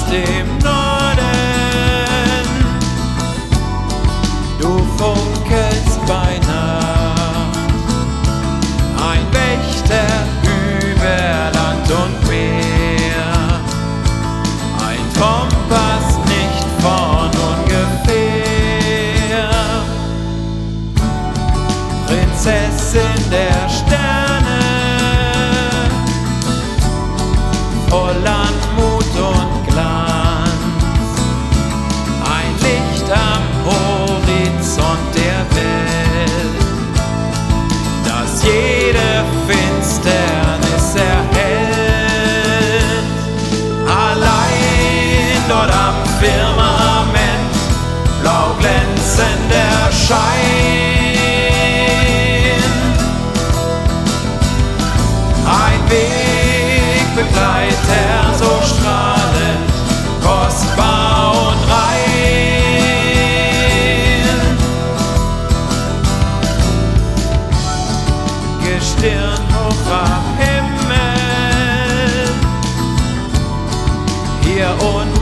dem Norden. Du funkelst bei Nacht, ein Wächter über Land und Meer, ein Kompass nicht von ungefähr. Prinzessin der Sterne, voll an Mut und Glanz, ein Licht am Horizont der Welt, das jede Finsternis erhellt. Allein dort am Firmament, blau glänzender Schein, ein Wegbegleiter so strahlend, kostbar und rein. Gestirn hoch am Himmel, hier unten